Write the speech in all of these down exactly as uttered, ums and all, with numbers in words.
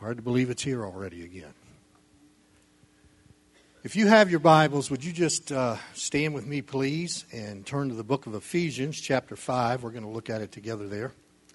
Hard to believe it's here already again. If you have your Bibles, would you just uh, stand with me, please, and turn to the book of Ephesians, chapter five. We're going to look at it together there.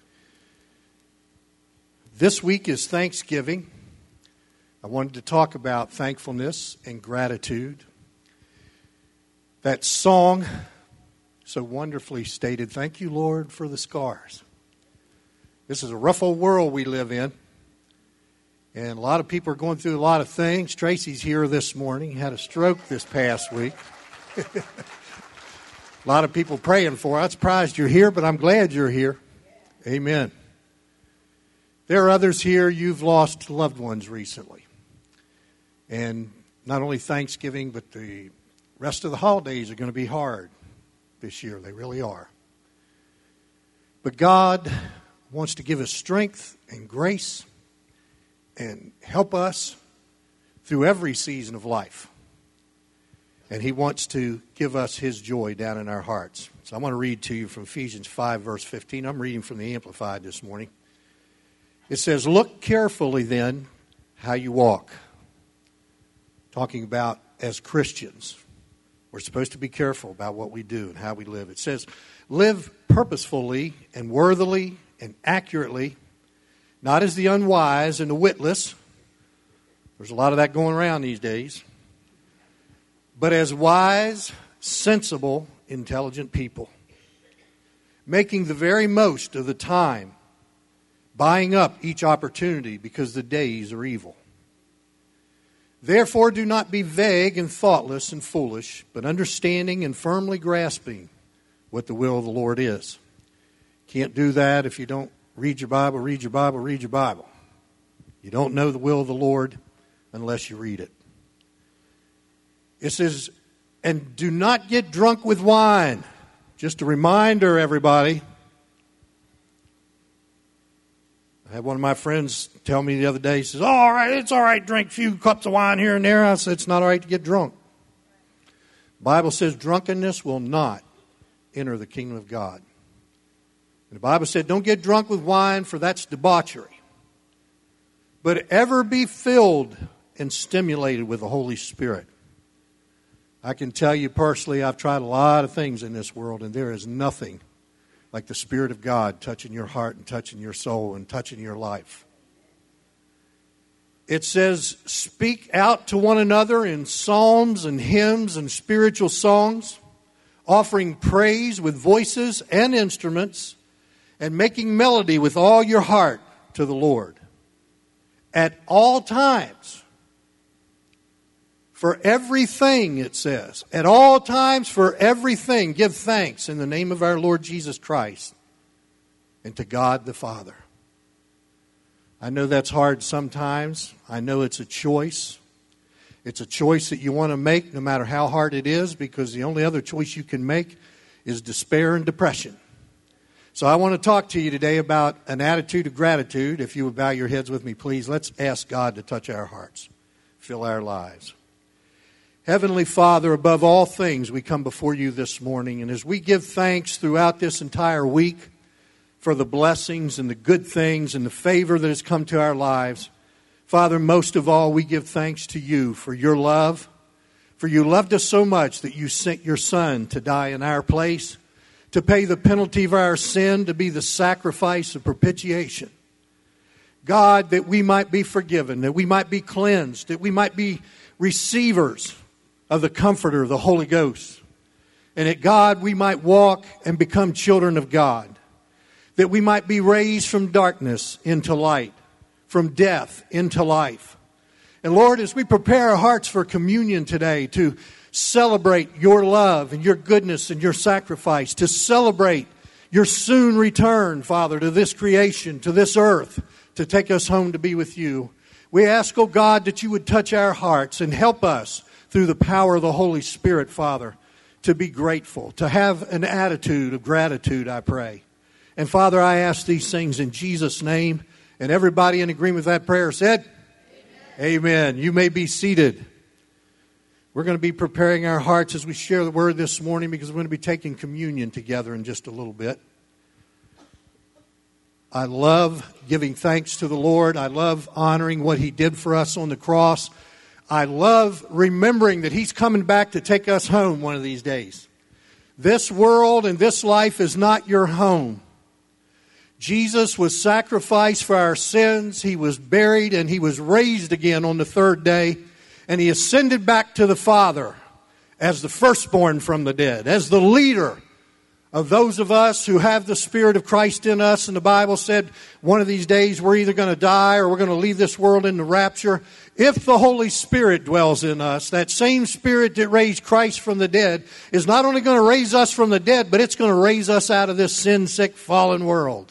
This week is Thanksgiving. I wanted to talk about thankfulness and gratitude. That song so wonderfully stated, "Thank you, Lord, for the scars." This is a rough old world we live in. And a lot of people are going through a lot of things. Tracy's here this morning. He had a stroke this past week. A lot of people praying for her. I'm surprised you're here, but I'm glad you're here. Amen. There are others here, you've lost loved ones recently. And not only Thanksgiving, but the rest of the holidays are going to be hard this year. They really are. But God wants to give us strength and grace and help us through every season of life. And He wants to give us His joy down in our hearts. So I want to read to you from Ephesians five, verse fifteen. I'm reading from the Amplified this morning. It says, "Look carefully then how you walk." Talking about as Christians, we're supposed to be careful about what we do and how we live. It says, "Live purposefully and worthily and accurately, not as the unwise and the witless." There's a lot of that going around these days. "But as wise, sensible, intelligent people, making the very most of the time, buying up each opportunity because the days are evil. Therefore do not be vague and thoughtless and foolish, but understanding and firmly grasping what the will of the Lord is." Can't do that if you don't read your Bible, read your Bible, read your Bible. You don't know the will of the Lord unless you read it. It says, "And do not get drunk with wine." Just a reminder, everybody. I had one of my friends tell me the other day, he says, "Oh, all right, it's all right, drink a few cups of wine here and there." I said, "It's not all right to get drunk." The Bible says drunkenness will not enter the kingdom of God. And the Bible said, don't get drunk with wine, for that's debauchery. But ever be filled and stimulated with the Holy Spirit. I can tell you personally, I've tried a lot of things in this world, and there is nothing like the Spirit of God touching your heart and touching your soul and touching your life. It says, "Speak out to one another in psalms and hymns and spiritual songs, offering praise with voices and instruments, and making melody with all your heart to the Lord. At all times, for everything," it says, "at all times, for everything, give thanks in the name of our Lord Jesus Christ and to God the Father." I know that's hard sometimes. I know it's a choice. It's a choice that you want to make no matter how hard it is, because the only other choice you can make is despair and depression. So I want to talk to you today about an attitude of gratitude. If you would bow your heads with me, please. Let's ask God to touch our hearts, fill our lives. Heavenly Father, above all things, we come before you this morning. And as we give thanks throughout this entire week for the blessings and the good things and the favor that has come to our lives, Father, most of all, we give thanks to you for your love. For you loved us so much that you sent your Son to die in our place, to pay the penalty of our sin, to be the sacrifice of propitiation. God, that we might be forgiven, that we might be cleansed, that we might be receivers of the Comforter, the Holy Ghost. And that, God, we might walk and become children of God. That we might be raised from darkness into light, from death into life. And Lord, as we prepare our hearts for communion today, to celebrate your love and your goodness and your sacrifice, to celebrate your soon return, Father, to this creation, to this earth, to take us home to be with you. We ask, oh God, that you would touch our hearts and help us through the power of the Holy Spirit, Father, to be grateful, to have an attitude of gratitude, I pray. And Father, I ask these things in Jesus' name. And everybody in agreement with that prayer said, Amen. Amen. You may be seated. We're going to be preparing our hearts as we share the word this morning, because we're going to be taking communion together in just a little bit. I love giving thanks to the Lord. I love honoring what He did for us on the cross. I love remembering that He's coming back to take us home one of these days. This world and this life is not your home. Jesus was sacrificed for our sins. He was buried and He was raised again on the third day. And He ascended back to the Father as the firstborn from the dead, as the leader of those of us who have the Spirit of Christ in us. And the Bible said one of these days we're either going to die or we're going to leave this world in the rapture. If the Holy Spirit dwells in us, that same Spirit that raised Christ from the dead is not only going to raise us from the dead, but it's going to raise us out of this sin-sick, fallen world.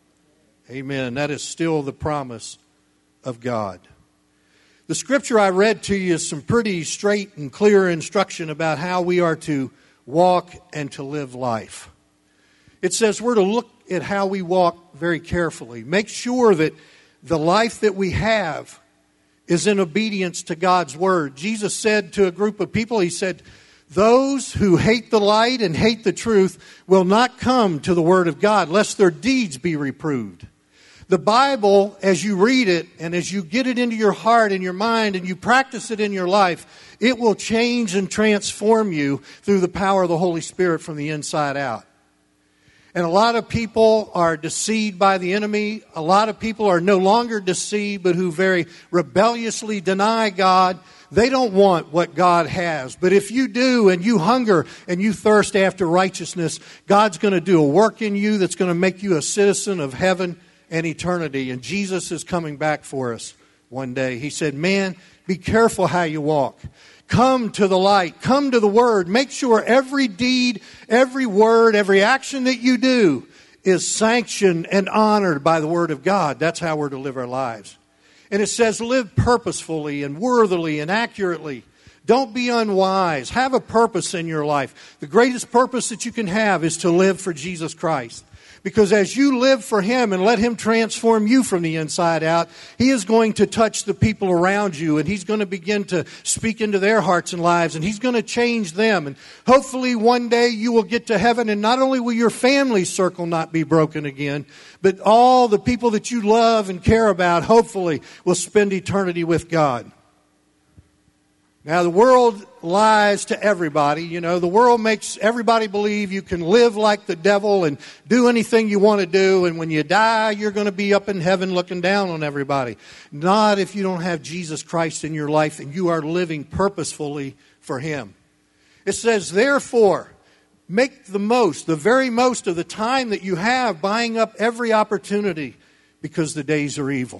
Amen. That is still the promise of God. The scripture I read to you is some pretty straight and clear instruction about how we are to walk and to live life. It says we're to look at how we walk very carefully. Make sure that the life that we have is in obedience to God's word. Jesus said to a group of people, He said, those who hate the light and hate the truth will not come to the word of God, lest their deeds be reproved. The Bible, as you read it and as you get it into your heart and your mind and you practice it in your life, it will change and transform you through the power of the Holy Spirit from the inside out. And a lot of people are deceived by the enemy. A lot of people are no longer deceived, but who very rebelliously deny God. They don't want what God has. But if you do and you hunger and you thirst after righteousness, God's going to do a work in you that's going to make you a citizen of heaven and eternity. And Jesus is coming back for us one day. He said, man, be careful how you walk. Come to the light. Come to the Word. Make sure every deed, every word, every action that you do is sanctioned and honored by the Word of God. That's how we're to live our lives. And it says live purposefully and worthily and accurately. Don't be unwise. Have a purpose in your life. The greatest purpose that you can have is to live for Jesus Christ. Because as you live for Him and let Him transform you from the inside out, He is going to touch the people around you, and He's going to begin to speak into their hearts and lives, and He's going to change them. And hopefully one day you will get to heaven, and not only will your family circle not be broken again, but all the people that you love and care about, hopefully, will spend eternity with God. Now, the world lies to everybody. You know, the world makes everybody believe you can live like the devil and do anything you want to do. And when you die, you're going to be up in heaven looking down on everybody. Not if you don't have Jesus Christ in your life and you are living purposefully for Him. It says, therefore, make the most, the very most of the time that you have, buying up every opportunity because the days are evil.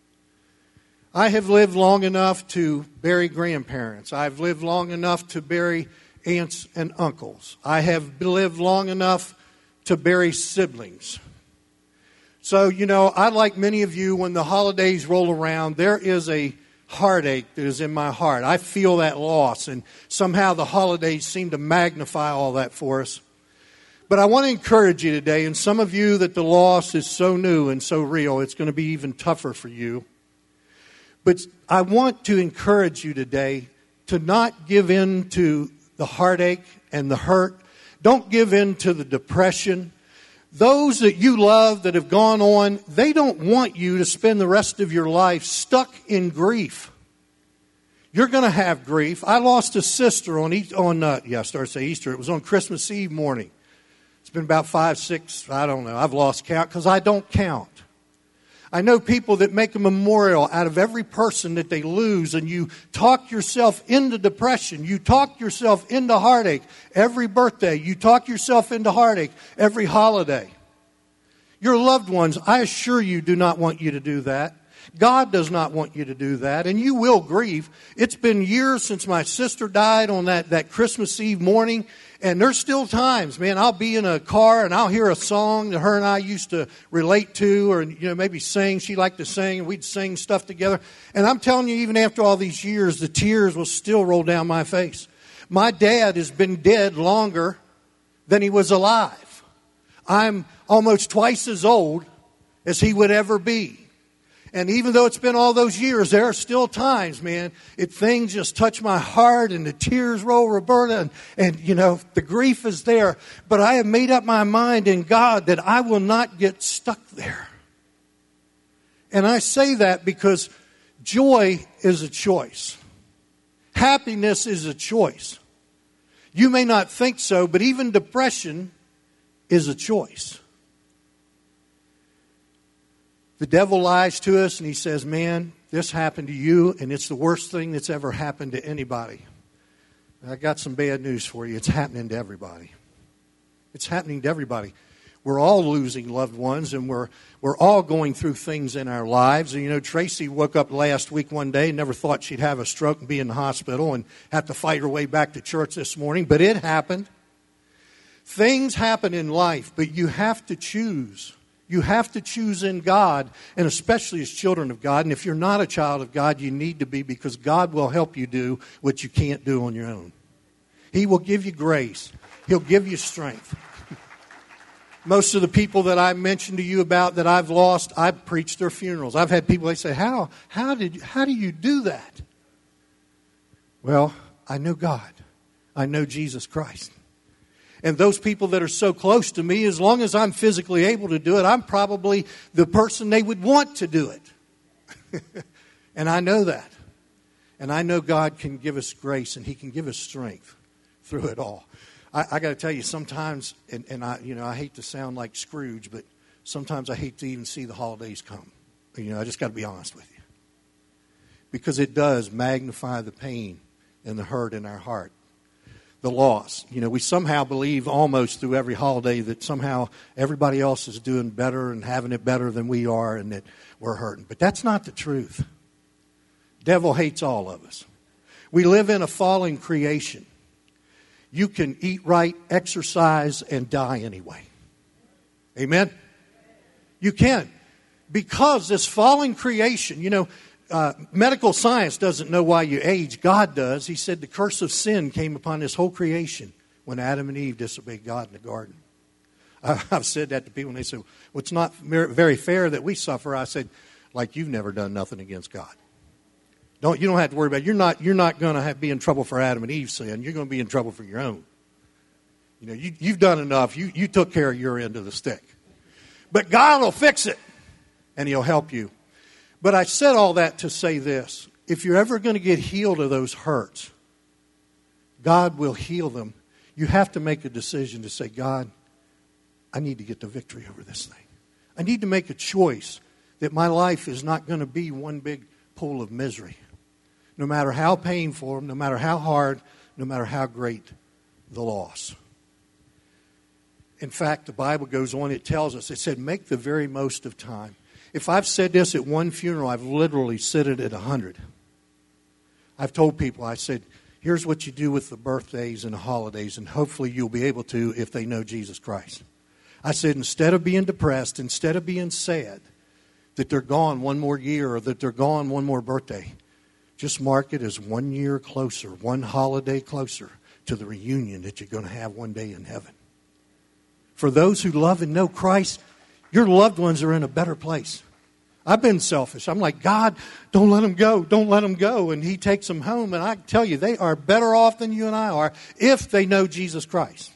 I have lived long enough to bury grandparents. I've lived long enough to bury aunts and uncles. I have lived long enough to bury siblings. So, you know, I, like many of you, when the holidays roll around, there is a heartache that is in my heart. I feel that loss, and somehow the holidays seem to magnify all that for us. But I want to encourage you today, and some of you that the loss is so new and so real, it's going to be even tougher for you. But I want to encourage you today to not give in to the heartache and the hurt. Don't give in to the depression. Those that you love that have gone on, they don't want you to spend the rest of your life stuck in grief. You're going to have grief. I lost a sister on, on uh, yeah, I started to say Easter. It was on Christmas Eve morning. It's been about five, six, I don't know. I've lost count because I don't count. I know people that make a memorial out of every person that they lose, and you talk yourself into depression. You talk yourself into heartache every birthday. You talk yourself into heartache every holiday. Your loved ones, I assure you, do not want you to do that. God does not want you to do that, and you will grieve. It's been years since my sister died on that, that Christmas Eve morning, and there's still times, man, I'll be in a car and I'll hear a song that her and I used to relate to, or, you know, maybe sing. She liked to sing, and we'd sing stuff together. And I'm telling you, even after all these years, the tears will still roll down my face. My dad has been dead longer than he was alive. I'm almost twice as old as he would ever be. And even though it's been all those years, there are still times, man, it things just touch my heart and the tears roll, Roberta, and, and, you know, the grief is there. But I have made up my mind in God that I will not get stuck there. And I say that because joy is a choice. Happiness is a choice. You may not think so, but even depression is a choice. The devil lies to us and he says, man, this happened to you and it's the worst thing that's ever happened to anybody. I got some bad news for you. It's happening to everybody. It's happening to everybody. We're all losing loved ones and we're we're all going through things in our lives. And you know, Tracy woke up last week one day and never thought she'd have a stroke and be in the hospital and have to fight her way back to church this morning. But it happened. Things happen in life, but you have to choose. You have to choose in God, and especially as children of God. And if you're not a child of God, you need to be, because God will help you do what you can't do on your own. He will give you grace. He'll give you strength. Most of the people that I mentioned to you about that I've lost, I've preached their funerals. I've had people, they say, how, how, did, how do you do that? Well, I know God. I know Jesus Christ. And those people that are so close to me, as long as I'm physically able to do it, I'm probably the person they would want to do it. And I know that. And I know God can give us grace and He can give us strength through it all. I, I got to tell you, sometimes, and, and I, you know, I hate to sound like Scrooge, but sometimes I hate to even see the holidays come. You know, I just got to be honest with you. Because it does magnify the pain and the hurt in our heart. The loss. You know, we somehow believe almost through every holiday that somehow everybody else is doing better and having it better than we are and that we're hurting. But that's not the truth. Devil hates all of us. We live in a fallen creation. You can eat right, exercise, and die anyway. Amen? You can. Because this fallen creation, you know, Uh, medical science doesn't know why you age. God does. He said the curse of sin came upon this whole creation when Adam and Eve disobeyed God in the garden. I, I've said that to people and they say, well, it's not very fair that we suffer. I said, like you've never done nothing against God. Don't You don't have to worry about it. You're not, you're not going to be in trouble for Adam and Eve's sin. You're going to be in trouble for your own. You know, you, you've done enough. You, you took care of your end of the stick. But God will fix it and He'll help you. But I said all that to say this. If you're ever going to get healed of those hurts, God will heal them. You have to make a decision to say, God, I need to get the victory over this thing. I need to make a choice that my life is not going to be one big pool of misery. No matter how painful, no matter how hard, no matter how great the loss. In fact, the Bible goes on, it tells us, it said, make the very most of time. If I've said this at one funeral, I've literally said it at a hundred. I've told people, I said, here's what you do with the birthdays and the holidays, and hopefully you'll be able to if they know Jesus Christ. I said, instead of being depressed, instead of being sad that they're gone one more year or that they're gone one more birthday, just mark it as one year closer, one holiday closer to the reunion that you're going to have one day in heaven. For those who love and know Christ, your loved ones are in a better place. I've been selfish. I'm like, God, don't let them go. Don't let them go. And He takes them home. And I tell you, they are better off than you and I are if they know Jesus Christ.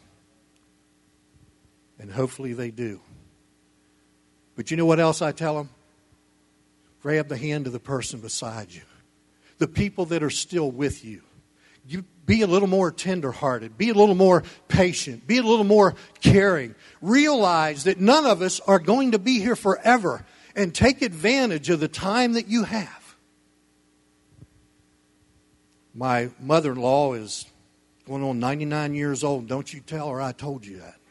And hopefully they do. But you know what else I tell them? Grab the hand of the person beside you. The people that are still with you. You be a little more tenderhearted. Be a little more patient. Be a little more caring. Realize that none of us are going to be here forever. And take advantage of the time that you have. My mother-in-law is going on ninety-nine years old. Don't you tell her I told you that.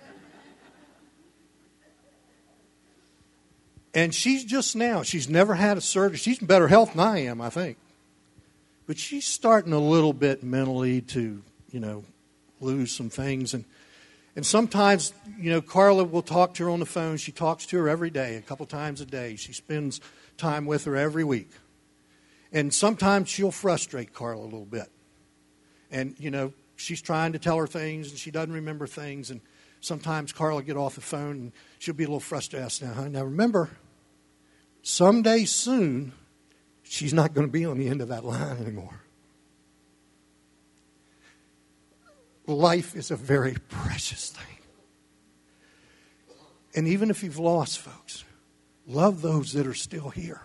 And she's just now, she's never had a surgery. She's in better health than I am, I think. But she's starting a little bit mentally to, you know, lose some things. And and sometimes, you know, Carla will talk to her on the phone. She talks to her every day, a couple times a day. She spends time with her every week. And sometimes she'll frustrate Carla a little bit. And, you know, she's trying to tell her things and she doesn't remember things. And sometimes Carla will get off the phone and she'll be a little frustrated. I say, now, now remember, someday soon, she's not going to be on the end of that line anymore. Life is a very precious thing. And even if you've lost folks, love those that are still here.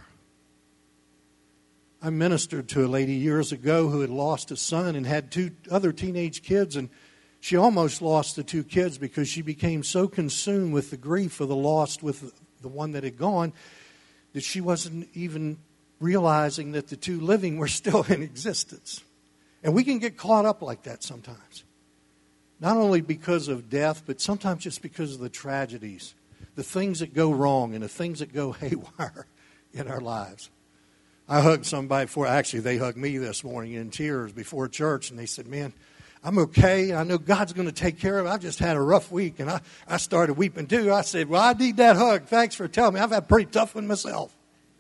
I ministered to a lady years ago who had lost a son and had two other teenage kids, and she almost lost the two kids because she became so consumed with the grief of the loss with the one that had gone that she wasn't even realizing that the two living were still in existence. And we can get caught up like that sometimes. Not only because of death, but sometimes just because of the tragedies, the things that go wrong and the things that go haywire in our lives. I hugged somebody before, actually they hugged me this morning in tears before church, and they said, man, I'm okay. I know God's going to take care of it. I've just had a rough week. And I, I started weeping too. I said, well, I need that hug. Thanks for telling me. I've had a pretty tough one myself.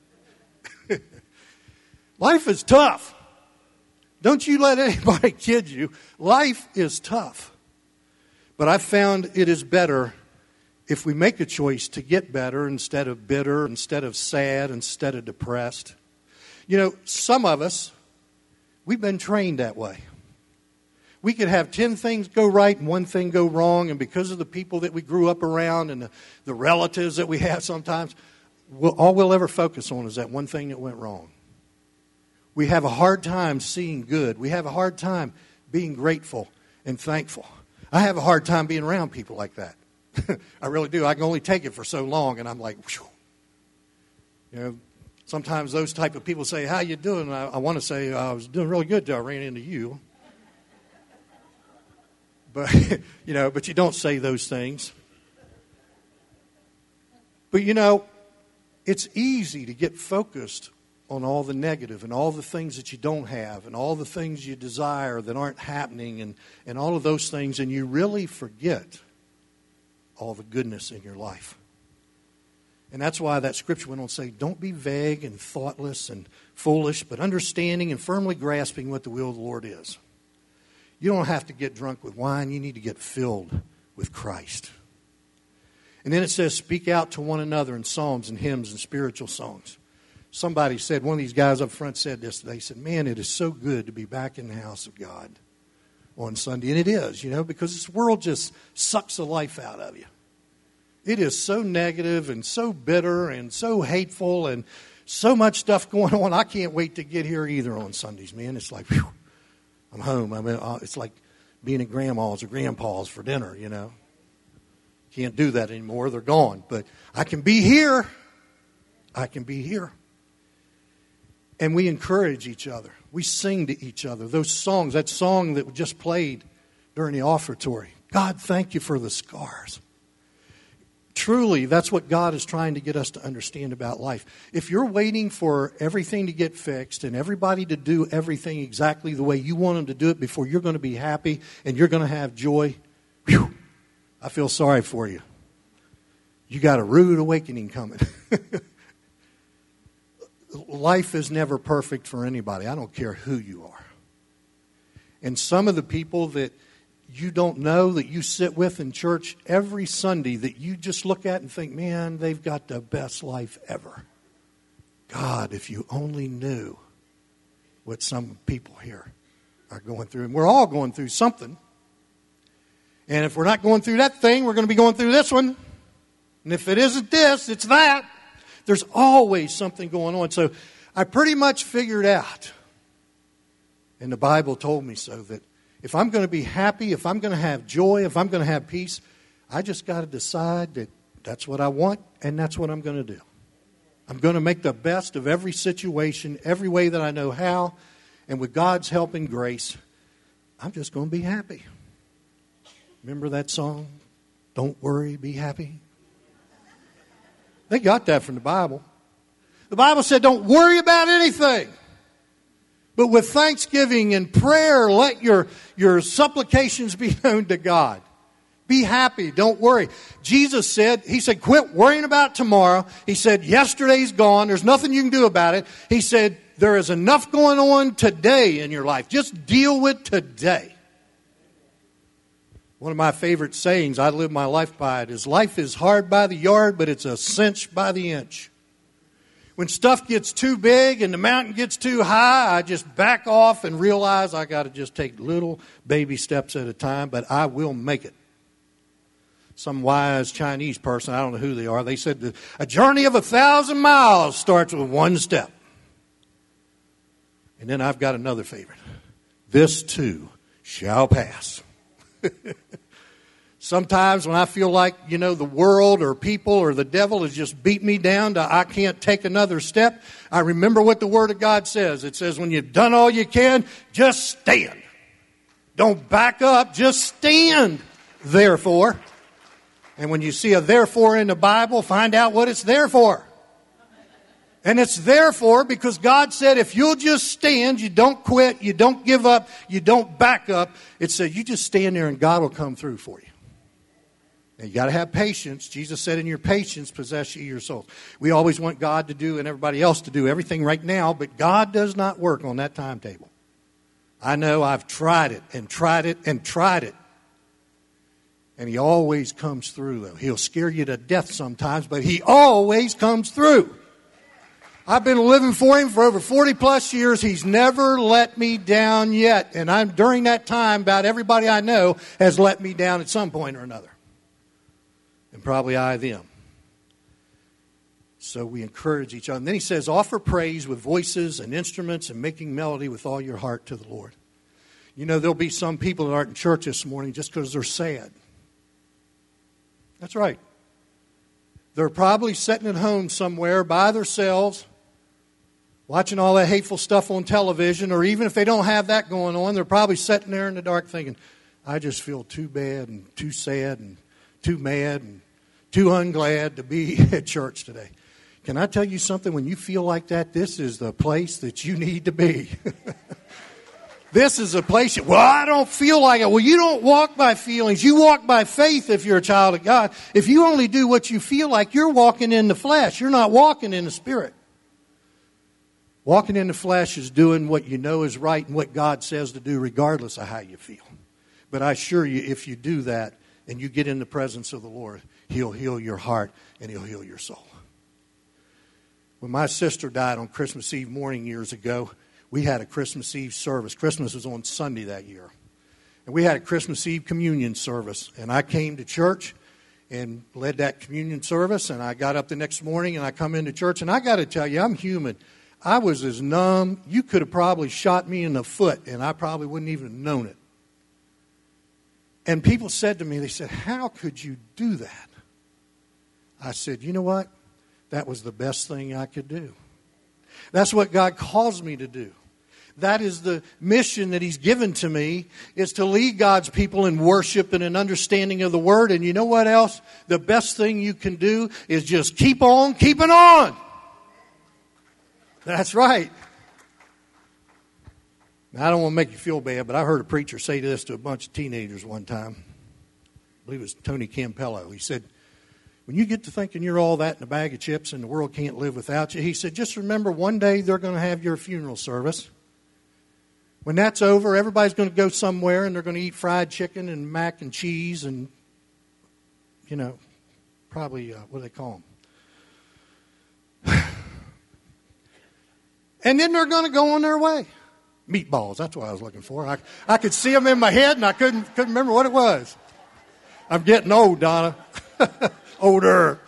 Life is tough. Don't you let anybody kid you. Life is tough. But I found it is better if we make a choice to get better instead of bitter, instead of sad, instead of depressed. You know, some of us, we've been trained that way. We could have ten things go right and one thing go wrong, and because of the people that we grew up around and the, the relatives that we have sometimes, we'll, all we'll ever focus on is that one thing that went wrong. We have a hard time seeing good. We have a hard time being grateful and thankful. I have a hard time being around people like that. I really do. I can only take it for so long, and I'm like, whew. You know, sometimes those type of people say, how you doing? And I, I want to say, I was doing really good till I ran into you. But, you know, but you don't say those things. But, you know, it's easy to get focused on all the negative and all the things that you don't have and all the things you desire that aren't happening and, and all of those things, and you really forget all the goodness in your life. And that's why that scripture went on to say, don't be vague and thoughtless and foolish, but understanding and firmly grasping what the will of the Lord is. You don't have to get drunk with wine. You need to get filled with Christ. And then it says, speak out to one another in psalms and hymns and spiritual songs. Somebody said, one of these guys up front said this. They said, man, it is so good to be back in the house of God on Sunday. And it is, you know, because this world just sucks the life out of you. It is so negative and so bitter and so hateful and so much stuff going on. I can't wait to get here either on Sundays, man. It's like, whew, I'm home. I mean, it's like being at grandma's or grandpa's for dinner, you know. Can't do that anymore. They're gone. But I can be here. I can be here. And we encourage each other. We sing to each other. Those songs, that song that we just played during the offertory. God, thank you for the scars. Truly, that's what God is trying to get us to understand about life. If you're waiting for everything to get fixed and everybody to do everything exactly the way you want them to do it before you're going to be happy and you're going to have joy, whew, I feel sorry for you. You got a rude awakening coming. Life is never perfect for anybody. I don't care who you are. And some of the people that you don't know that you sit with in church every Sunday that you just look at and think, man, they've got the best life ever. God, if you only knew what some people here are going through. And we're all going through something. And if we're not going through that thing, we're going to be going through this one. And if it isn't this, it's that. There's always something going on. So I pretty much figured out, and the Bible told me so, that if I'm going to be happy, if I'm going to have joy, if I'm going to have peace, I just got to decide that that's what I want and that's what I'm going to do. I'm going to make the best of every situation, every way that I know how, and with God's help and grace, I'm just going to be happy. Remember that song? Don't worry, be happy. They got that from the Bible. The Bible said, don't worry about anything. But with thanksgiving and prayer, let your, your supplications be known to God. Be happy. Don't worry. Jesus said, he said, quit worrying about tomorrow. He said, yesterday's gone. There's nothing you can do about it. He said, there is enough going on today in your life. Just deal with today. One of my favorite sayings, I live my life by it, is life is hard by the yard, but it's a cinch by the inch. When stuff gets too big and the mountain gets too high, I just back off and realize I got to just take little baby steps at a time, but I will make it. some wise Chinese person, I don't know who they are, they said a journey of a thousand miles starts with one step. And then I've got another favorite. This too shall pass. Sometimes when I feel like, you know, the world or people or the devil has just beat me down to I can't take another step, I remember what the Word of God says. It says when you've done all you can, just stand. Don't back up, just stand. Therefore. And when you see a therefore in the Bible, find out what it's there for. And it's therefore because God said if you'll just stand, you don't quit, you don't give up, you don't back up. It said you just stand there and God will come through for you. Now you got to have patience. Jesus said in your patience possess ye your souls. We always want God to do and everybody else to do everything right now, but God does not work on that timetable. I know I've tried it and tried it and tried it. And He always comes through, though. He'll scare you to death sometimes, but He always comes through. I've been living for Him for over forty plus years. He's never let me down yet. And I'm during that time, about everybody I know has let me down at some point or another. And probably I them. So we encourage each other. And then He says, offer praise with voices and instruments and making melody with all your heart to the Lord. You know, there'll be some people that aren't in church this morning just because they're sad. That's right. They're probably sitting at home somewhere by themselves, watching all that hateful stuff on television, or even if they don't have that going on, they're probably sitting there in the dark thinking, I just feel too bad and too sad and too mad and too unglad to be at church today. Can I tell you something? When you feel like that, this is the place that you need to be. This is a place, that, well, I don't feel like it. Well, you don't walk by feelings. You walk by faith if you're a child of God. If you only do what you feel like, you're walking in the flesh. You're not walking in the Spirit. Walking in the flesh is doing what you know is right and what God says to do regardless of how you feel. But I assure you, if you do that and you get in the presence of the Lord, He'll heal your heart and He'll heal your soul. When my sister died on Christmas Eve morning years ago, we had a Christmas Eve service. Christmas was on Sunday that year. And we had a Christmas Eve communion service. And I came to church and led that communion service. And I got up the next morning and I come into church. And I got to tell you, I'm human. I was as numb. You could have probably shot me in the foot and I probably wouldn't even have known it. And people said to me, they said, how could you do that? I said, you know what? That was the best thing I could do. That's what God calls me to do. That is the mission that He's given to me, is to lead God's people in worship and an understanding of the Word. And you know what else? The best thing you can do is just keep on keeping on. That's right. Now, I don't want to make you feel bad, but I heard a preacher say this to a bunch of teenagers one time. I believe it was Tony Campello. He said, when you get to thinking you're all that in a bag of chips and the world can't live without you, he said, just remember one day they're going to have your funeral service. When that's over, everybody's going to go somewhere and they're going to eat fried chicken and mac and cheese and, you know, probably, uh, what do they call them? And then they're going to go on their way. Meatballs, that's what I was looking for. I, I could see them in my head and I couldn't, couldn't remember what it was. I'm getting old, Donna. Older.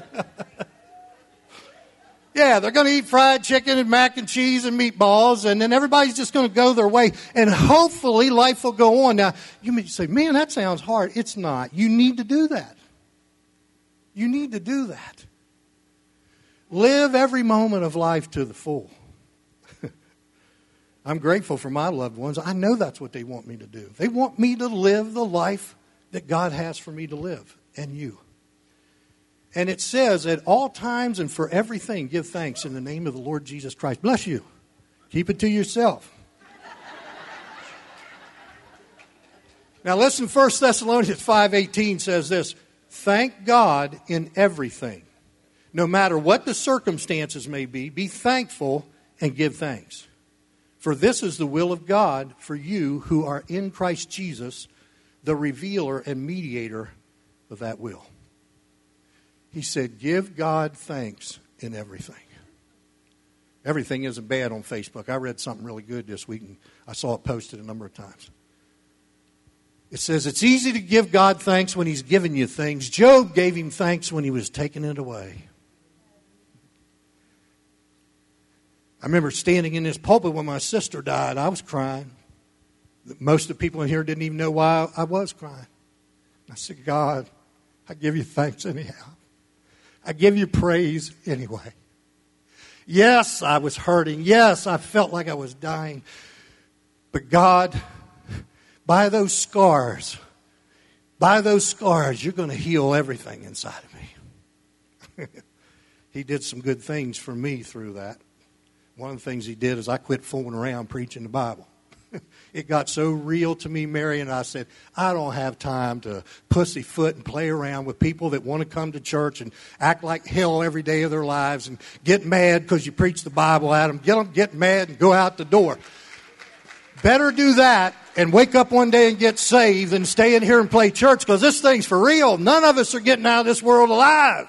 Yeah, they're going to eat fried chicken and mac and cheese and meatballs, and then everybody's just going to go their way, and hopefully life will go on. Now, you may say, man, that sounds hard. It's not. You need to do that. You need to do that. Live every moment of life to the full. I'm grateful for my loved ones. I know that's what they want me to do. They want me to live the life that God has for me to live, and you. And it says, at all times and for everything, give thanks in the name of the Lord Jesus Christ. Bless you. Keep it to yourself. Now listen, First Thessalonians five eighteen says this, thank God in everything. No matter what the circumstances may be, be thankful and give thanks. For this is the will of God for you who are in Christ Jesus, the revealer and mediator of that will. He said, give God thanks in everything. Everything isn't bad on Facebook. I read something really good this week, and I saw it posted a number of times. It says it's easy to give God thanks when He's given you things. Job gave Him thanks when he was taking it away. I remember standing in this pulpit when my sister died. I was crying. Most of the people in here didn't even know why I was crying. I said, God, I give you thanks anyhow. I give you praise anyway. Yes, I was hurting. Yes, I felt like I was dying. But God, by those scars, by those scars, you're going to heal everything inside of me. He did some good things for me through that. One of the things He did is I quit fooling around preaching the Bible. It got so real to me, Mary, and I said, I don't have time to pussyfoot and play around with people that want to come to church and act like hell every day of their lives and get mad because you preach the Bible at them. Get them, get mad and go out the door. Better do that and wake up one day and get saved than stay in here and play church, because this thing's for real. None of us are getting out of this world alive.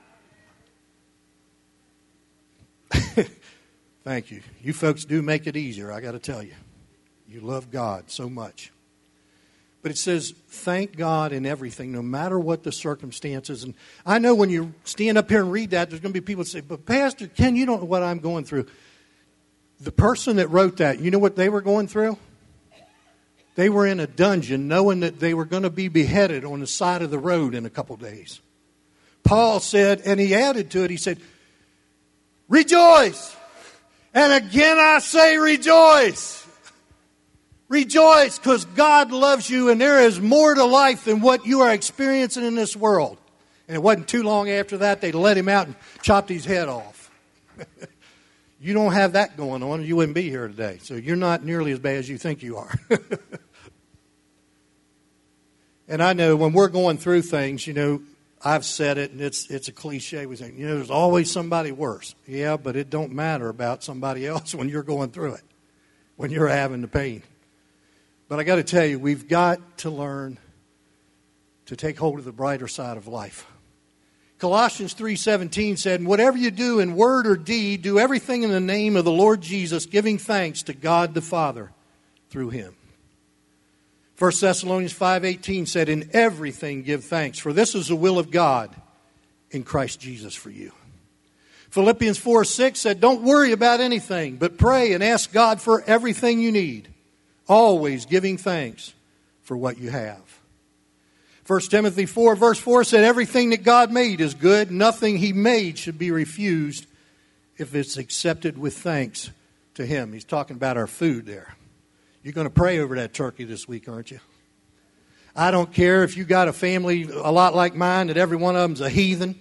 Thank you. You folks do make it easier, I got to tell you. You love God so much. But it says, thank God in everything, no matter what the circumstances. And I know when you stand up here and read that, there's going to be people that say, but Pastor Ken, you don't know what I'm going through. The person that wrote that, you know what they were going through? They were in a dungeon knowing that they were going to be beheaded on the side of the road in a couple days. Paul said, and he added to it, he said, rejoice! And again I say rejoice. Rejoice, because God loves you, and there is more to life than what you are experiencing in this world. And it wasn't too long after that they let him out and chopped his head off. You don't have that going on, or you wouldn't be here today. So you're not nearly as bad as you think you are. And I know when we're going through things, you know, I've said it, and it's it's a cliche. We say, you know, there's always somebody worse. Yeah, but it don't matter about somebody else when you're going through it, when you're having the pain. But I got to tell you, we've got to learn to take hold of the brighter side of life. Colossians three seventeen said, and whatever you do in word or deed, do everything in the name of the Lord Jesus, giving thanks to God the Father through Him. First Thessalonians five eighteen said, in everything give thanks, for this is the will of God in Christ Jesus for you. Philippians four six said, don't worry about anything, but pray and ask God for everything you need, always giving thanks for what you have. First Timothy four verse four said, everything that God made is good. Nothing He made should be refused if it's accepted with thanks to Him. He's talking about our food there. You're going to pray over that turkey this week, aren't you? I don't care if you got a family a lot like mine that every one of them's a heathen.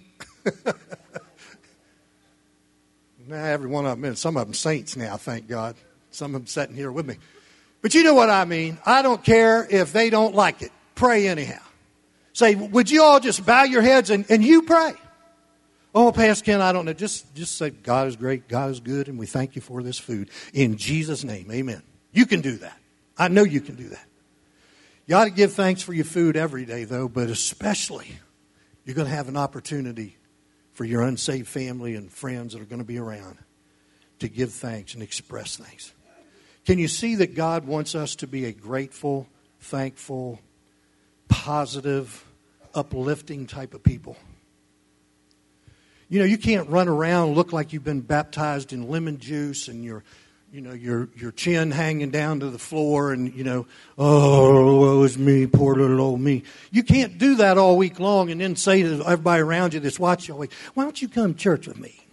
Nah, every one of them, and some of them saints now, thank God. Some of them sitting here with me. But you know what I mean. I don't care if they don't like it. Pray anyhow. Say, would you all just bow your heads and, and you pray? Oh, Pastor Ken, I don't know. Just, just say, God is great, God is good, and we thank you for this food. In Jesus' name, amen. You can do that. I know you can do that. You ought to give thanks for your food every day, though, but especially you're going to have an opportunity for your unsaved family and friends that are going to be around to give thanks and express thanks. Can you see that God wants us to be a grateful, thankful, positive, uplifting type of people? You know, you can't run around, look like you've been baptized in lemon juice and your, you know, your your chin hanging down to the floor and, you know, oh, woe is me, poor little old me. You can't do that all week long and then say to everybody around you that's watching all week, why don't you come to church with me?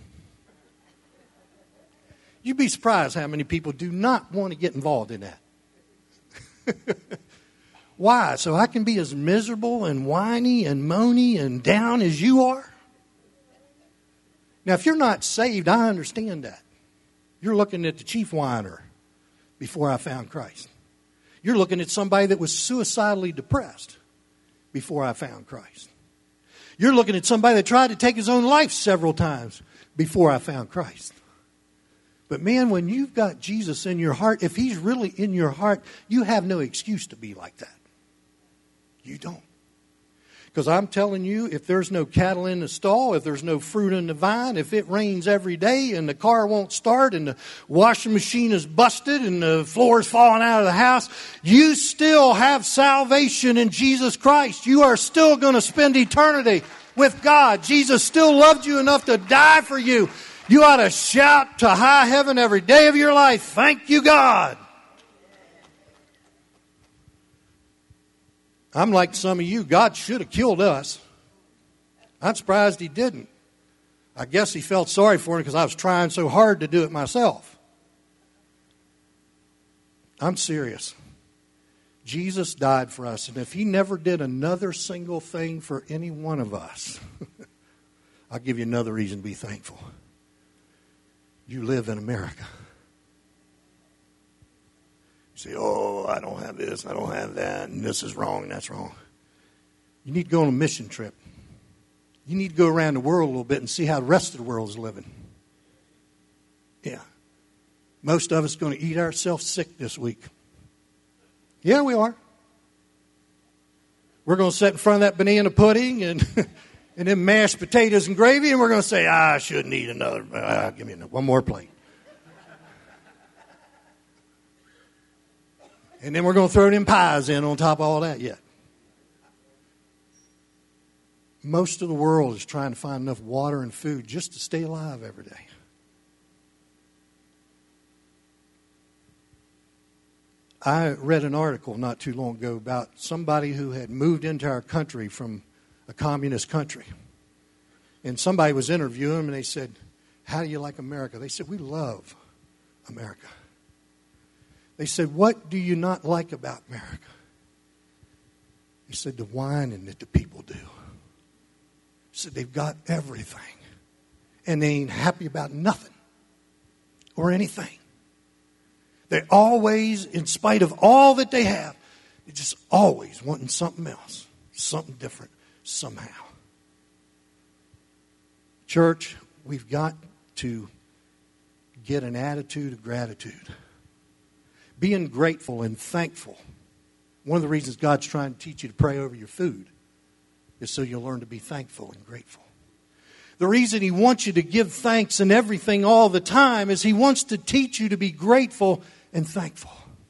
You'd be surprised how many people do not want to get involved in that. Why? So I can be as miserable and whiny and moany and down as you are? Now, if you're not saved, I understand that. You're looking at the chief whiner before I found Christ. You're looking at somebody that was suicidally depressed before I found Christ. You're looking at somebody that tried to take his own life several times before I found Christ. But man, when you've got Jesus in your heart, if He's really in your heart, you have no excuse to be like that. You don't. Because I'm telling you, if there's no cattle in the stall, if there's no fruit in the vine, if it rains every day and the car won't start and the washing machine is busted and the floor is falling out of the house, you still have salvation in Jesus Christ. You are still going to spend eternity with God. Jesus still loved you enough to die for you. You ought to shout to high heaven every day of your life, thank you, God. I'm like some of you. God should have killed us. I'm surprised he didn't. I guess he felt sorry for me because I was trying so hard to do it myself. I'm serious. Jesus died for us. And if he never did another single thing for any one of us, I'll give you another reason to be thankful. You live in America. Say, oh, I don't have this, I don't have that, and this is wrong, and that's wrong. You need to go on a mission trip. You need to go around the world a little bit and see how the rest of the world is living. Yeah. Most of us are going to eat ourselves sick this week. Yeah, we are. We're going to sit in front of that banana pudding and and then mashed potatoes and gravy, and we're going to say, ah, I shouldn't eat another. Ah, give me one more plate. And then we're going to throw them pies in on top of all that yet. Most of the world is trying to find enough water and food just to stay alive every day. I read an article not too long ago about somebody who had moved into our country from a communist country. And somebody was interviewing them and they said, how do you like America? They said, we love America. They said, what do you not like about America? He said, the whining that the people do. He said, they've got everything. And they ain't happy about nothing or anything. They're always, in spite of all that they have, they're just always wanting something else, something different, somehow. Church, we've got to get an attitude of gratitude. Being grateful and thankful. One of the reasons God's trying to teach you to pray over your food is so you'll learn to be thankful and grateful. The reason he wants you to give thanks in everything all the time is he wants to teach you to be grateful and thankful.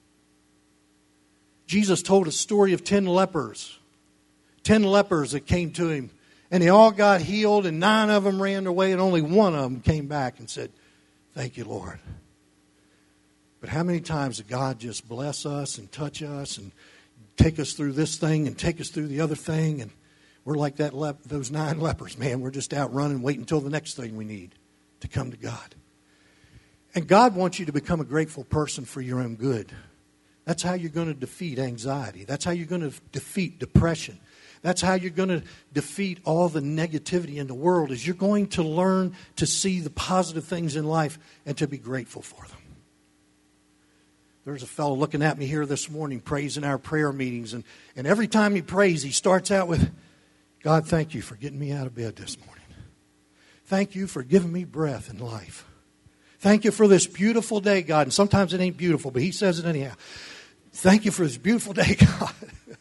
Jesus told a story of ten lepers. Ten lepers that came to him, and they all got healed, and nine of them ran away, and only one of them came back and said, thank you, Lord. But how many times did God just bless us and touch us and take us through this thing and take us through the other thing? And we're like that lep- those nine lepers, man. We're just out running, waiting until the next thing we need to come to God. And God wants you to become a grateful person for your own good. That's how you're going to defeat anxiety. That's how you're going to defeat depression. That's how you're going to defeat all the negativity in the world, is you're going to learn to see the positive things in life and to be grateful for them. There's a fellow looking at me here this morning praising our prayer meetings. And, and every time he prays, he starts out with, God, thank you for getting me out of bed this morning. Thank you for giving me breath and life. Thank you for this beautiful day, God. And sometimes it ain't beautiful, but he says it anyhow. Thank you for this beautiful day, God.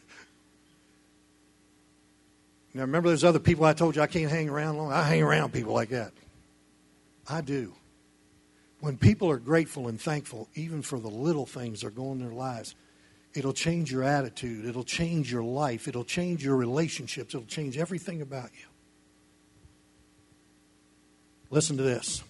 Now, remember those other people I told you I can't hang around long? I hang around people like that. I do. When people are grateful and thankful, even for the little things that are going in their lives, it'll change your attitude. It'll change your life. It'll change your relationships. It'll change everything about you. Listen to this.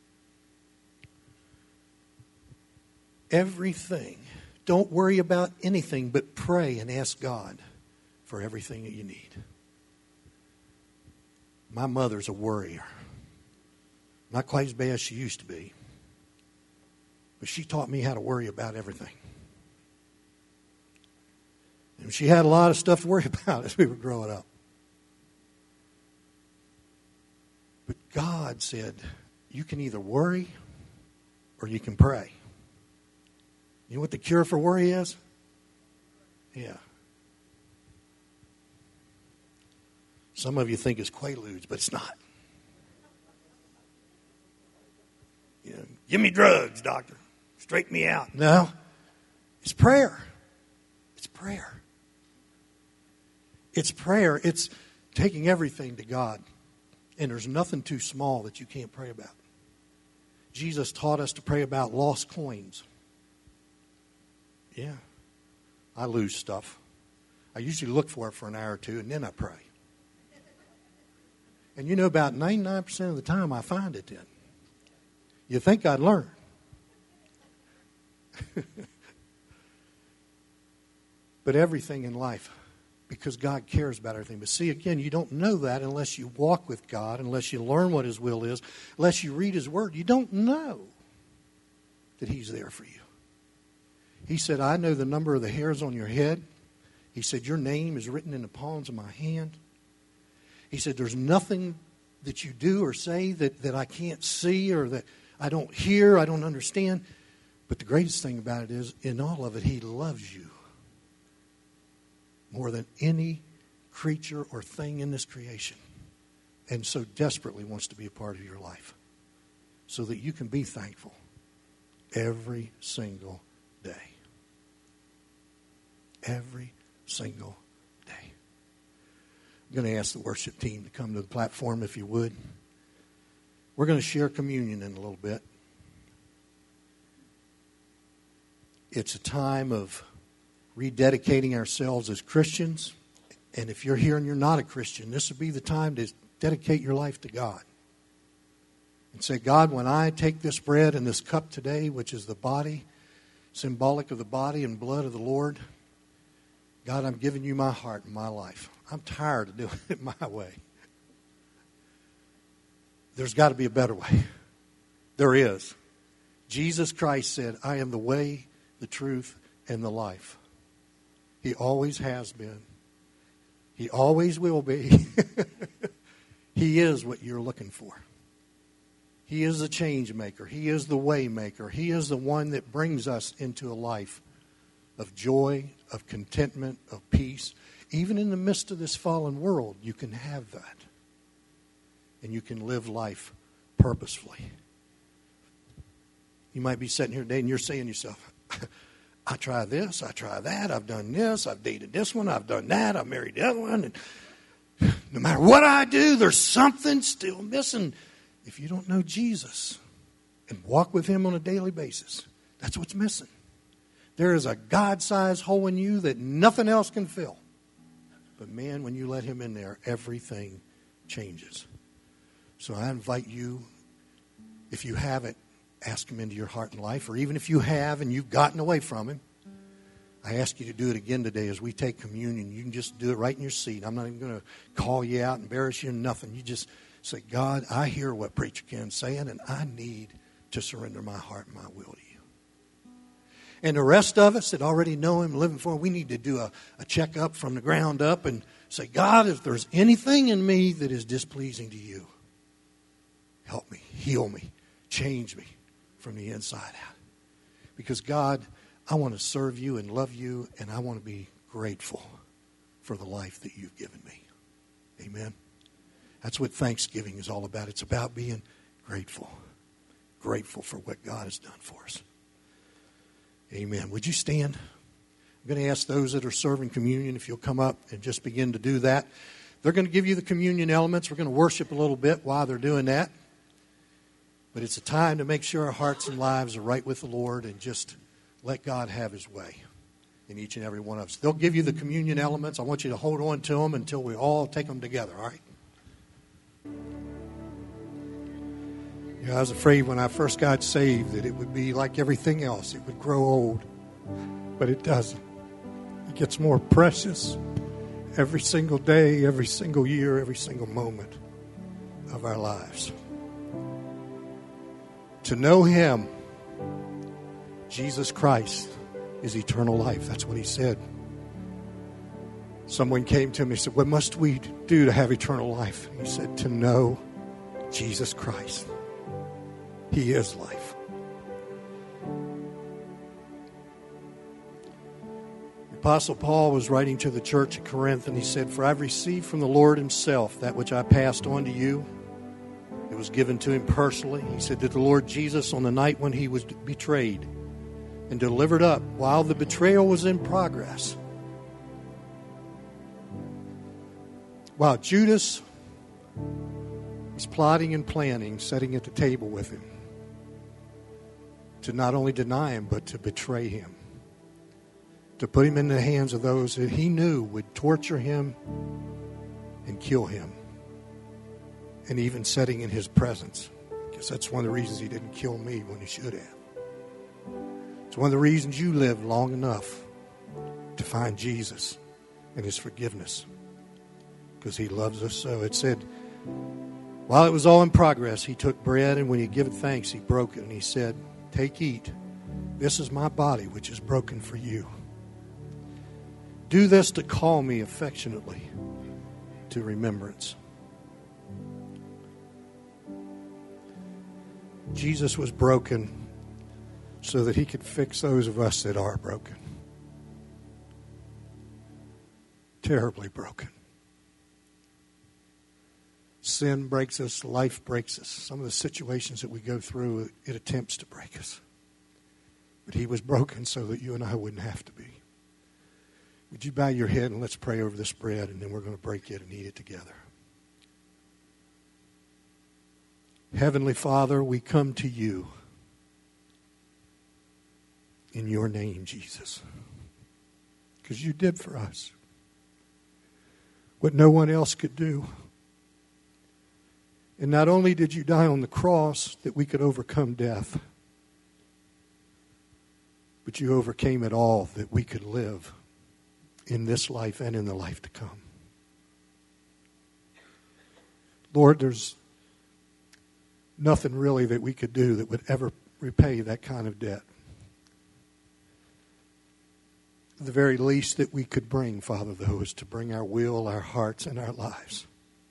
Everything. Don't worry about anything, but pray and ask God for everything that you need. My mother's a worrier. Not quite as bad as she used to be. But she taught me how to worry about everything. And she had a lot of stuff to worry about as we were growing up. But God said, you can either worry or you can pray. You know what the cure for worry is? Yeah. Some of you think it's Quaaludes, but it's not. You know, give me drugs, doctor. Straighten me out. No. It's prayer. It's prayer. It's prayer. It's taking everything to God. And there's nothing too small that you can't pray about. Jesus taught us to pray about lost coins. Yeah. I lose stuff. I usually look for it for an hour or two, and then I pray. And you know, about ninety-nine percent of the time I find it then. You think I'd learn. But everything in life, because God cares about everything. But see, again, you don't know that unless you walk with God, unless you learn what His will is, unless you read His Word. You don't know that He's there for you. He said, I know the number of the hairs on your head. He said, your name is written in the palms of my hand. He said, there's nothing that you do or say that, that I can't see or that I don't hear, I don't understand. But the greatest thing about it is, in all of it, He loves you more than any creature or thing in this creation. And so desperately wants to be a part of your life so that you can be thankful every single day. Every single day. I'm going to ask the worship team to come to the platform if you would. We're going to share communion in a little bit. It's a time of rededicating ourselves as Christians. And if you're here and you're not a Christian, this would be the time to dedicate your life to God. And say, God, when I take this bread and this cup today, which is the body, symbolic of the body and blood of the Lord, God, I'm giving you my heart and my life. I'm tired of doing it my way. There's got to be a better way. There is. Jesus Christ said, I am the way, the truth, and the life. He always has been. He always will be. He is what you're looking for. He is the change maker. He is the way maker. He is the one that brings us into a life of joy, of contentment, of peace. Even in the midst of this fallen world, you can have that. And you can live life purposefully. You might be sitting here today and you're saying to yourself, I try this, I try that, I've done this, I've dated this one, I've done that, I've married the other one. And no matter what I do, there's something still missing. If you don't know Jesus and walk with Him on a daily basis, that's what's missing. There is a God-sized hole in you that nothing else can fill. But man, when you let Him in there, everything changes. So I invite you, if you haven't, ask Him into your heart and life. Or even if you have and you've gotten away from Him, I ask you to do it again today as we take communion. You can just do it right in your seat. I'm not even going to call you out, embarrass you, nothing. You just say, God, I hear what Preacher Ken's saying, and I need to surrender my heart and my will to you. And the rest of us that already know Him, living for Him, we need to do a, a checkup from the ground up and say, God, if there's anything in me that is displeasing to you, help me, heal me, change me from the inside out. Because God, I want to serve you and love you, and I want to be grateful for the life that you've given me. Amen. That's what Thanksgiving is all about. It's about being grateful. Grateful for what God has done for us. Amen. Would you stand? I'm going to ask those that are serving communion if you'll come up and just begin to do that. They're going to give you the communion elements. We're going to worship a little bit while they're doing that. But it's a time to make sure our hearts and lives are right with the Lord and just let God have His way in each and every one of us. They'll give you the communion elements. I want you to hold on to them until we all take them together, all right? Yeah, I was afraid when I first got saved that it would be like everything else. It would grow old. But it doesn't. It gets more precious every single day, every single year, every single moment of our lives. To know Him, Jesus Christ, is eternal life. That's what He said. Someone came to me and said, what must we do to have eternal life? He said, to know Jesus Christ. He is life. The Apostle Paul was writing to the church at Corinth, and he said, for I've received from the Lord Himself that which I passed on to you. It was given to him personally. He said that the Lord Jesus, on the night when He was betrayed and delivered up, while the betrayal was in progress, while Judas was plotting and planning, sitting at the table with him, to not only deny him, but to betray him, to put him in the hands of those that he knew would torture him and kill him, and even sitting in his presence. Because that's one of the reasons he didn't kill me when he should have. It's one of the reasons you live long enough to find Jesus and his forgiveness, because he loves us so. It said, while it was all in progress, he took bread, and when he had given thanks, he broke it, and he said, "Take, eat. This is my body, which is broken for you. Do this to call me affectionately to remembrance." Jesus was broken so that he could fix those of us that are broken. Terribly broken. Sin breaks us. Life breaks us. Some of the situations that we go through, it attempts to break us. But he was broken so that you and I wouldn't have to be. Would you bow your head and let's pray over this bread, and then we're going to break it and eat it together. Heavenly Father, we come to you in your name, Jesus, because you did for us what no one else could do. And not only did you die on the cross that we could overcome death, but you overcame it all that we could live in this life and in the life to come. Lord, there's nothing really that we could do that would ever repay that kind of debt. The very least that we could bring, Father, though, is to bring our will, our hearts, and our lives,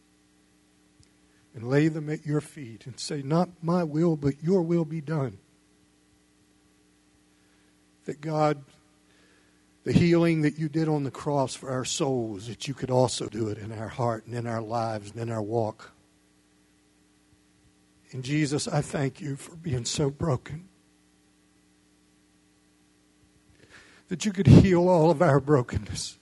and lay them at your feet and say, not my will, but your will be done. That God, the healing that you did on the cross for our souls, that you could also do it in our heart and in our lives and in our walk. And Jesus, I thank you for being so broken, that you could heal all of our brokenness.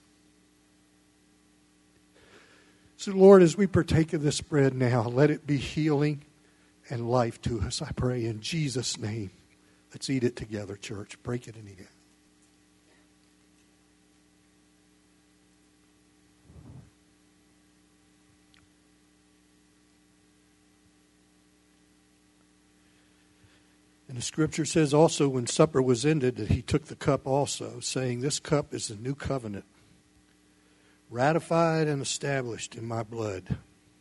So, Lord, as we partake of this bread now, let it be healing and life to us, I pray, in Jesus' name. Let's eat it together, church. Break it and eat it. And the scripture says also, when supper was ended, that he took the cup also, saying, "This cup is the new covenant, ratified and established in my blood.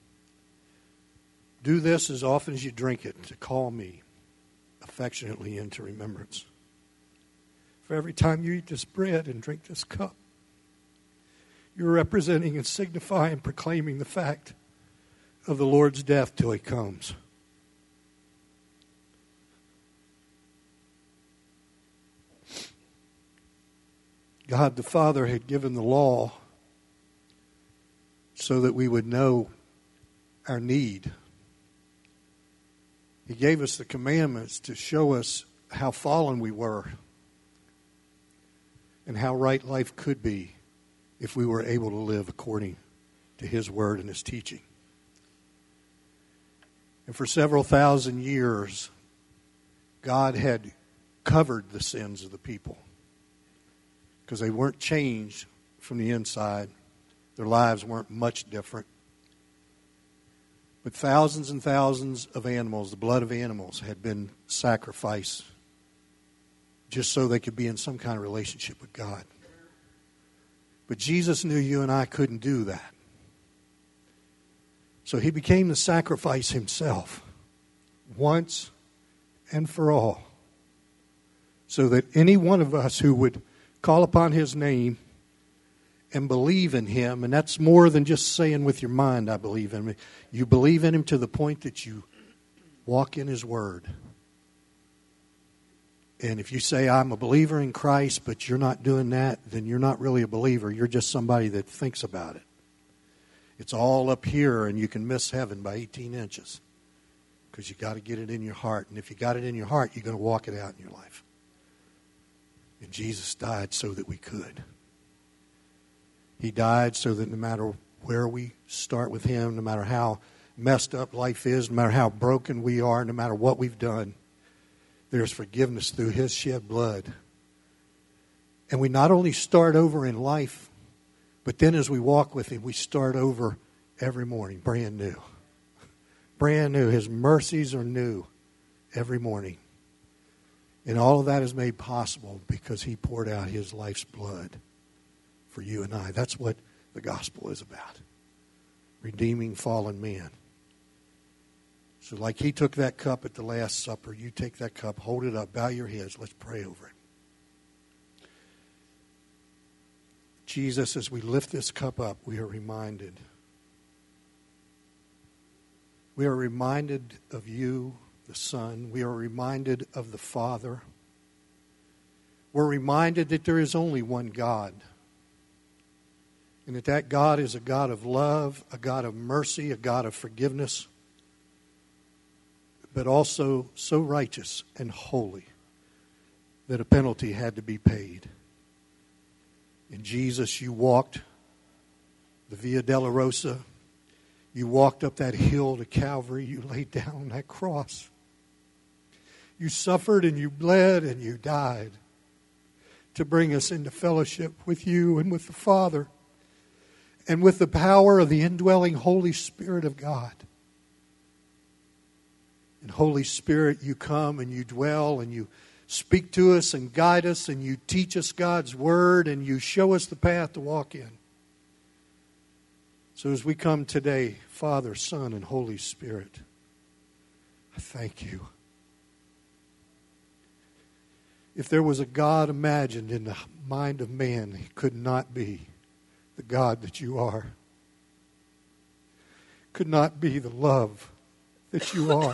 Do this as often as you drink it to call me affectionately into remembrance." For every time you eat this bread and drink this cup, you're representing and signifying and proclaiming the fact of the Lord's death till he comes. God the Father had given the law so that we would know our need. He gave us the commandments to show us how fallen we were and how right life could be if we were able to live according to his word and his teaching. And for several thousand years, God had covered the sins of the people because they weren't changed from the inside. Their lives weren't much different. But thousands and thousands of animals, the blood of animals, had been sacrificed just so they could be in some kind of relationship with God. But Jesus knew you and I couldn't do that. So he became the sacrifice himself, once and for all, so that any one of us who would call upon his name and believe in him, and that's more than just saying with your mind, I believe in him. You believe in him to the point that you walk in his word. And if you say, I'm a believer in Christ, but you're not doing that, then you're not really a believer. You're just somebody that thinks about it. It's all up here, and you can miss heaven by eighteen inches because you got to get it in your heart. And if you got it in your heart, you're going to walk it out in your life. And Jesus died so that we could. He died so that no matter where we start with Him, no matter how messed up life is, no matter how broken we are, no matter what we've done, there's forgiveness through His shed blood. And we not only start over in life, but then as we walk with Him, we start over every morning, brand new. Brand new. His mercies are new every morning. And all of that is made possible because He poured out His life's blood for you and I. That's what the gospel is about. Redeeming fallen men. So like He took that cup at the Last Supper, you take that cup, hold it up, bow your heads, let's pray over it. Jesus, as we lift this cup up, we are reminded. We are reminded of You, the Son. We are reminded of the Father. We're reminded that there is only one God. And that that God is a God of love, a God of mercy, a God of forgiveness, but also so righteous and holy that a penalty had to be paid. And Jesus, You walked the Via Dolorosa. You walked up that hill to Calvary. You laid down on that cross. You suffered and You bled and You died to bring us into fellowship with You and with the Father and with the power of the indwelling Holy Spirit of God. And Holy Spirit, You come and You dwell and You speak to us and guide us and You teach us God's Word and You show us the path to walk in. So as we come today, Father, Son, and Holy Spirit, I thank You. If there was a God imagined in the mind of man, He could not be the God that You are. Could not be the love that You are.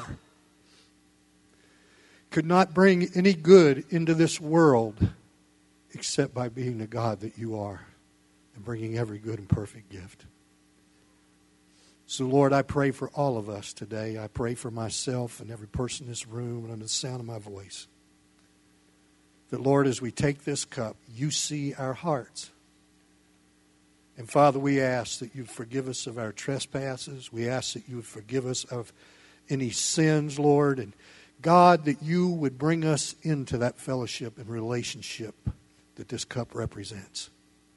Could not bring any good into this world except by being the God that You are and bringing every good and perfect gift. So, Lord, I pray for all of us today. I pray for myself and every person in this room and under the sound of my voice. That, Lord, as we take this cup, You see our hearts. And, Father, we ask that You forgive us of our trespasses. We ask that You would forgive us of any sins, Lord, and God, that You would bring us into that fellowship and relationship that this cup represents.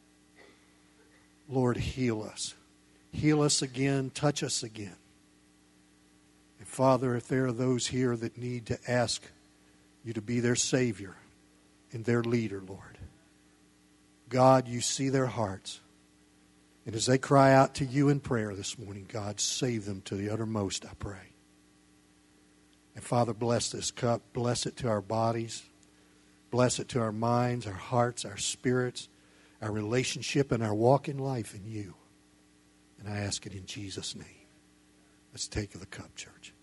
Lord, heal us. Heal us again. Touch us again. And Father, if there are those here that need to ask You to be their Savior and their leader, Lord, God, You see their hearts. And as they cry out to You in prayer this morning, God, save them to the uttermost, I pray. And Father, bless this cup. Bless it to our bodies. Bless it to our minds, our hearts, our spirits, our relationship, and our walk in life in You. And I ask it in Jesus' name. Let's take the cup, church.